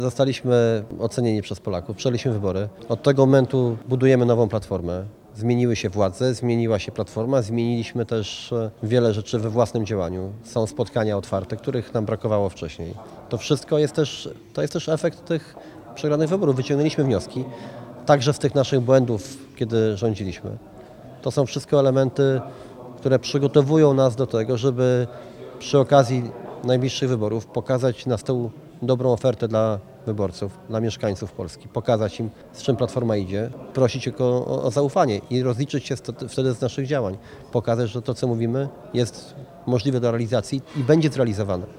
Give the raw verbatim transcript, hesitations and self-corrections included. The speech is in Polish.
Zostaliśmy ocenieni przez Polaków, przegraliśmy wybory. Od tego momentu budujemy nową platformę. Zmieniły się władze, zmieniła się platforma, zmieniliśmy też wiele rzeczy we własnym działaniu. Są spotkania otwarte, których nam brakowało wcześniej. To wszystko jest też, to jest też efekt tych przegranych wyborów. Wyciągnęliśmy wnioski, także z tych naszych błędów, kiedy rządziliśmy. To są wszystko elementy, które przygotowują nas do tego, żeby przy okazji najbliższych wyborów pokazać na stół dobrą ofertę dla wyborców, dla mieszkańców Polski, pokazać im, z czym Platforma idzie, prosić ich o, o zaufanie i rozliczyć się wtedy z naszych działań. Pokazać, że to, co mówimy, jest możliwe do realizacji i będzie zrealizowane.